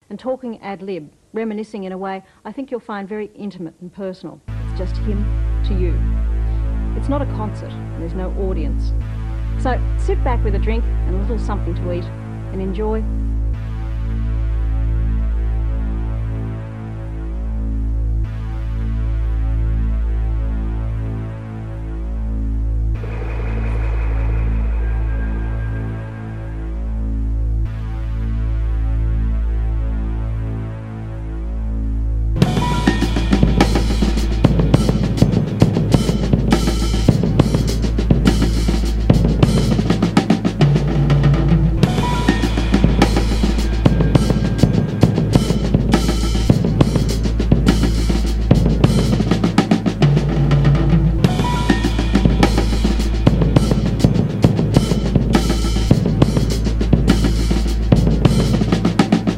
and talking ad lib, reminiscing in a way I think you'll find very intimate and personal. It's just him to you. It's not a concert, there's no audience. So sit back with a drink and a little something to eat and enjoy